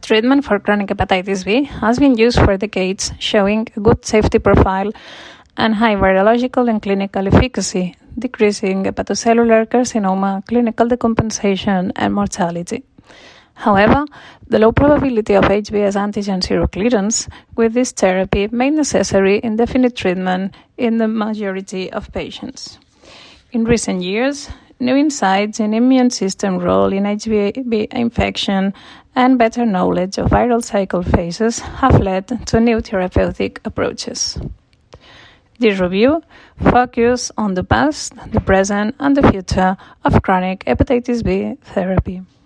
Treatment for chronic hepatitis B has been used for decades, showing a good safety profile and high virological and clinical efficacy, decreasing hepatocellular carcinoma, clinical decompensation, and mortality. However, the low probability of HBs antigen seroclearance with this therapy made necessary indefinite treatment in the majority of patients. In recent years, new insights in immune system role in HBV infection and better knowledge of viral cycle phases have led to new therapeutic approaches. This review focuses on the past, the present, and the future of chronic hepatitis B therapy.